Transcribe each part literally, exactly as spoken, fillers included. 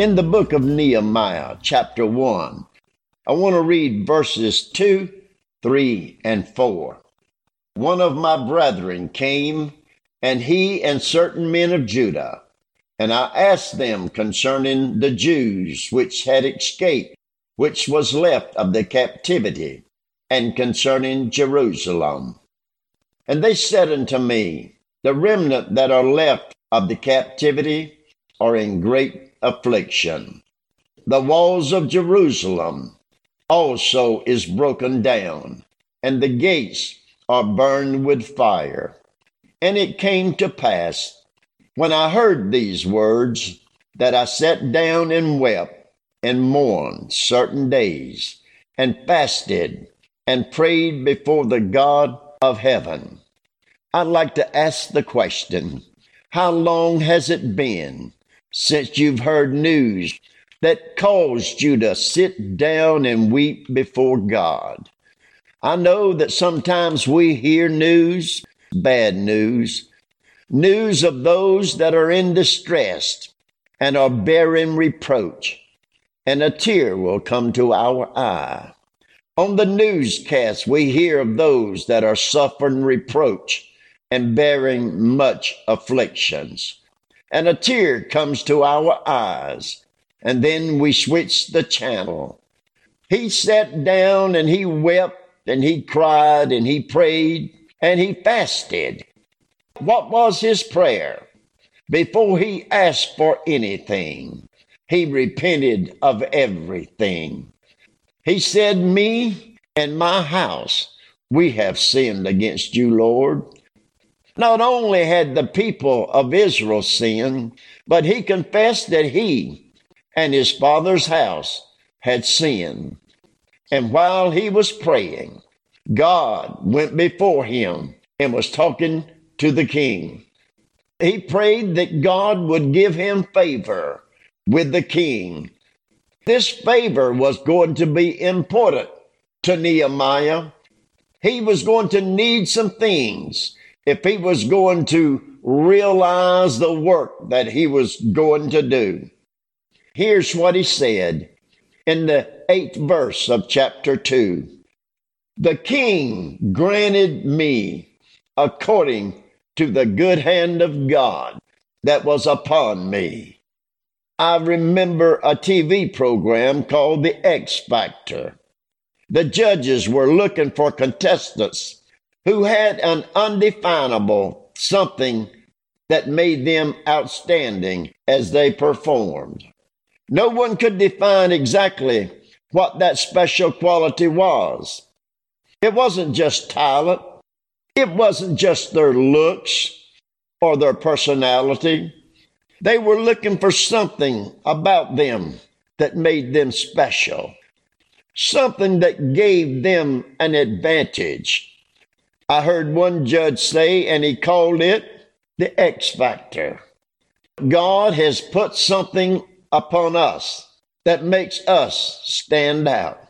In the book of Nehemiah, chapter one, I want to read verses two, three, and four. One of my brethren came, and he and certain men of Judah, and I asked them concerning the Jews which had escaped, which was left of the captivity, and concerning Jerusalem. And they said unto me, The remnant that are left of the captivity are in great affliction. The walls of Jerusalem also is broken down, and the gates are burned with fire. And it came to pass, when I heard these words, that I sat down and wept and mourned certain days, and fasted and prayed before the God of heaven. I'd like to ask the question, how long has it been since you've heard news that caused you to sit down and weep before God? I know that sometimes we hear news, bad news, news of those that are in distress and are bearing reproach, and a tear will come to our eye. On the newscast, we hear of those that are suffering reproach and bearing much afflictions, and a tear comes to our eyes, and then we switch the channel. He sat down and he wept and he cried and he prayed and he fasted. What was his prayer? Before he asked for anything, he repented of everything. He said, Me and my house, we have sinned against you, Lord. Not only had the people of Israel sinned, but he confessed that he and his father's house had sinned. And while he was praying, God went before him and was talking to the king. He prayed that God would give him favor with the king. This favor was going to be important to Nehemiah. He was going to need some things if he was going to realize the work that he was going to do. Here's what he said in the eighth verse of chapter two. The king granted me according to the good hand of God that was upon me. I remember a T V program called The X Factor. The judges were looking for contestants who had an undefinable something that made them outstanding as they performed. No one could define exactly what that special quality was. It wasn't just talent. It wasn't just their looks or their personality. They were looking for something about them that made them special, something that gave them an advantage. I heard one judge say, and he called it the X Factor. God has put something upon us that makes us stand out.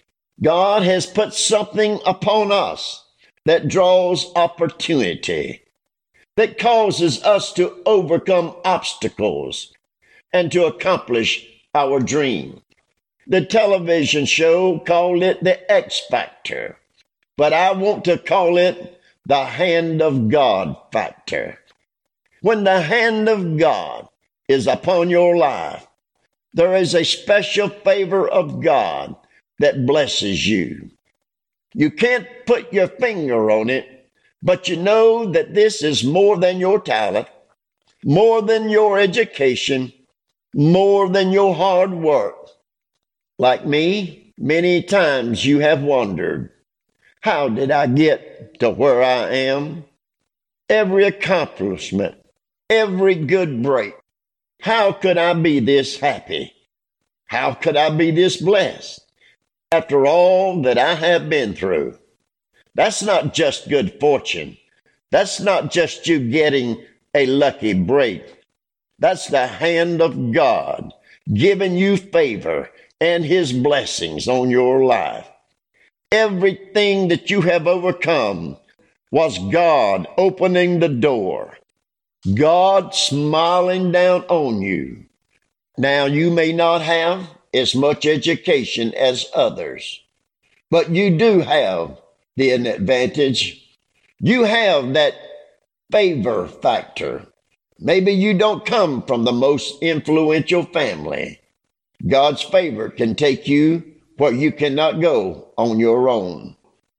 God has put something upon us that draws opportunity, that causes us to overcome obstacles and to accomplish our dream. The television show called it the X Factor, but I want to call it the hand of God factor. When the hand of God is upon your life, there is a special favor of God that blesses you. You can't put your finger on it, but you know that this is more than your talent, more than your education, more than your hard work. Like me, many times you have wondered, how did I get to where I am? Every accomplishment, every good break. How could I be this happy? How could I be this blessed after all that I have been through? That's not just good fortune. That's not just you getting a lucky break. That's the hand of God giving you favor and his blessings on your life. Everything that you have overcome was God opening the door, God smiling down on you, Now, you may not have as much education as others, but you do have the advantage. You have that favor factor. Maybe you don't come from the most influential family. God's favor can take you where you cannot go on your own.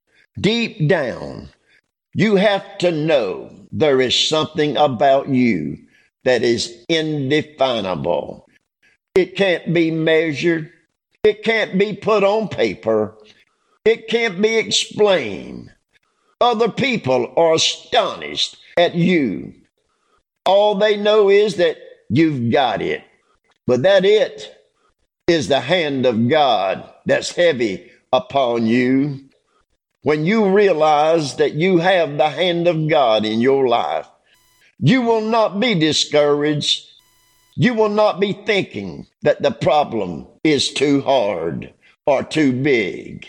Deep down, you have to know there is something about you that is indefinable. It can't be measured. It can't be put on paper. It can't be explained. Other people are astonished at you. All they know is that you've got it. But that it is the hand of God that's heavy upon you. When you realize that you have the hand of God in your life, you will not be discouraged. You will not be thinking that the problem is too hard or too big.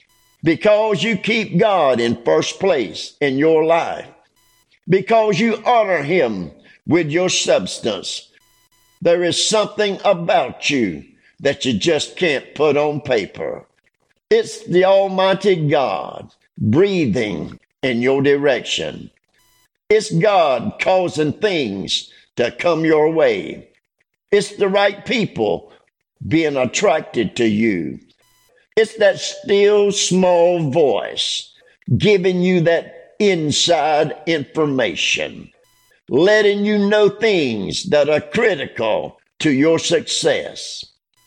Because you keep God in first place in your life. Because you honor Him with your substance. There is something about you that you just can't put on paper. It's the Almighty God breathing in your direction. It's God causing things to come your way. It's the right people being attracted to you. It's that still small voice giving you that inside information, letting you know things that are critical to your success.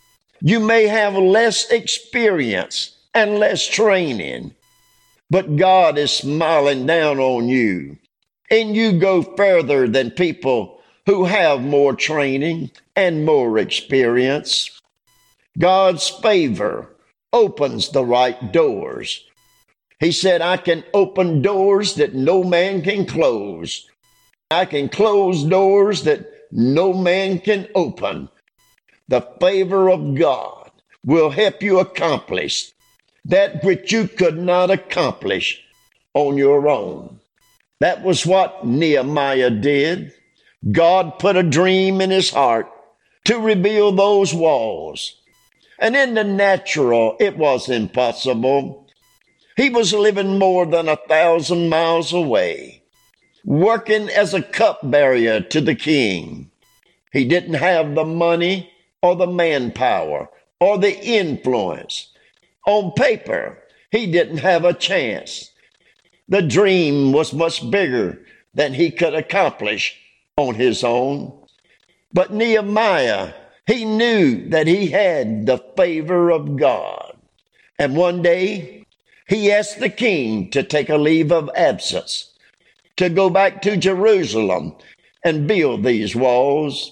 You may have less experience and less training, but God is smiling down on you, and you go further than people who have more training and more experience. God's favor opens the right doors. He said, I can open doors that no man can close. I can close doors that no man can open. The favor of God will help you accomplish that which you could not accomplish on your own. That was what Nehemiah did. God put a dream in his heart to rebuild those walls. And in the natural, it was impossible. He was living more than a thousand miles away, working as a cupbearer to the king. He didn't have the money or the manpower or the influence. On paper, he didn't have a chance. The dream was much bigger than he could accomplish on his own. But Nehemiah, he knew that he had the favor of God. And one day, he asked the king to take a leave of absence, to go back to Jerusalem and build these walls.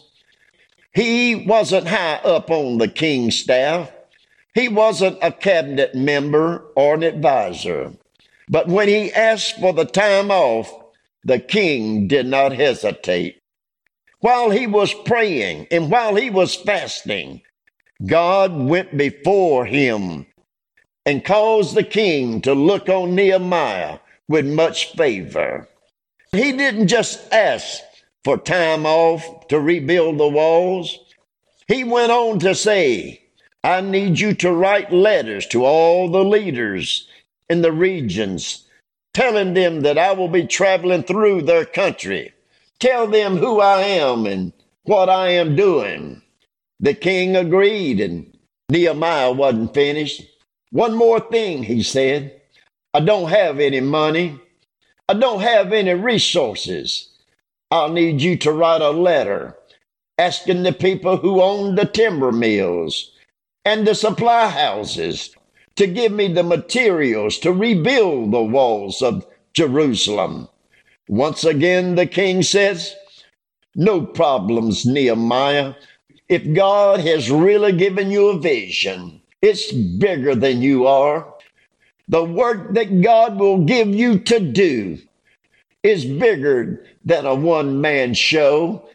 He wasn't high up on the king's staff. He wasn't a cabinet member or an advisor. But when he asked for the time off, the king did not hesitate. While he was praying and while he was fasting, God went before him and caused the king to look on Nehemiah with much favor. He didn't just ask for time off to rebuild the walls. He went on to say, I need you to write letters to all the leaders in the regions, telling them that I will be traveling through their country. Tell them who I am and what I am doing. The king agreed, and Nehemiah wasn't finished. One more thing, he said. I don't have any money. I don't have any resources. I'll need you to write a letter asking the people who own the timber mills and the supply houses to give me the materials to rebuild the walls of Jerusalem. Once again, the king says, no problems, Nehemiah. If God has really given you a vision, it's bigger than you are. The work that God will give you to do is bigger than a one-man show.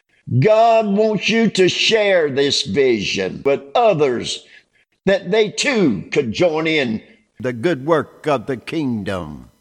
God wants you to share this vision with others, that they too could join in the good work of the kingdom.